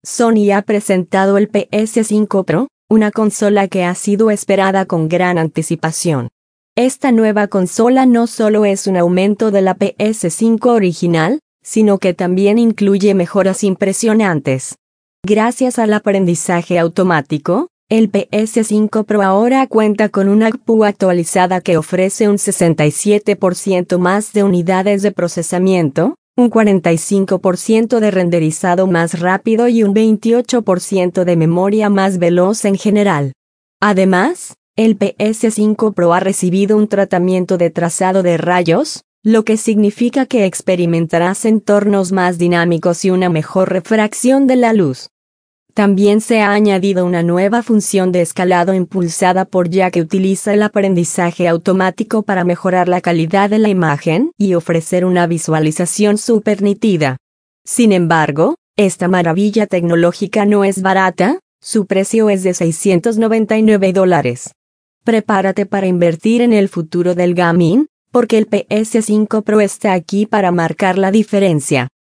Sony ha presentado el PS5 Pro, una consola que ha sido esperada con gran anticipación. Esta nueva consola no solo es un aumento de la PS5 original, sino que también incluye mejoras impresionantes. Gracias al aprendizaje automático, el PS5 Pro ahora cuenta con una GPU actualizada que ofrece un 67% más de unidades de procesamiento, un 45% de renderizado más rápido y un 28% de memoria más veloz en general. Además, el PS5 Pro ha recibido un tratamiento de trazado de rayos, lo que significa que experimentarás entornos más dinámicos y una mejor refracción de la luz. También se ha añadido una nueva función de escalado impulsada por IA que utiliza el aprendizaje automático para mejorar la calidad de la imagen y ofrecer una visualización súper nítida. Sin embargo, esta maravilla tecnológica no es barata, su precio es de $699. Prepárate para invertir en el futuro del gaming, porque el PS5 Pro está aquí para marcar la diferencia.